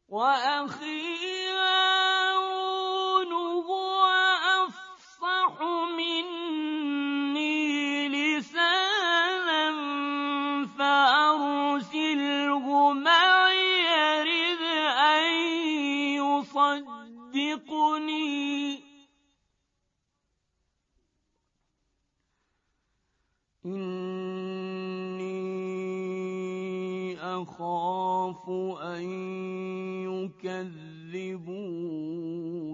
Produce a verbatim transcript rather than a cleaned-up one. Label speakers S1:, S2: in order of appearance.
S1: وأخي هارون هو أفصح مني لسانا فأرسله معي يرد أن يصدقني إني أخاف أن يكذبون